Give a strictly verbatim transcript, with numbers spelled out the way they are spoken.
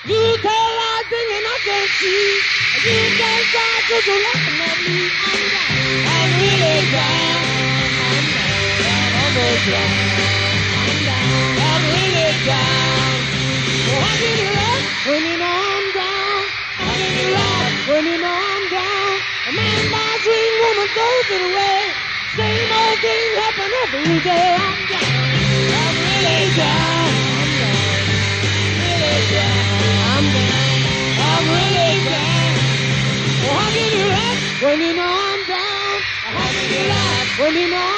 You tell I think and I can't see. You can't try to do nothing at me. I'm down. I'm really down. I'm down. I'm almost down. I'm down. I'm really down. Oh, how can you laugh when you know I'm down? How can you laugh when you know I'm down? A man buys sweet woman throws it away. Same old thing happen every day. I'm down. I'm really down. I'm down. Really down. I'm down. I'm really down. Oh, how can you laugh when you know I'm down? How can you laugh when you know I'm down?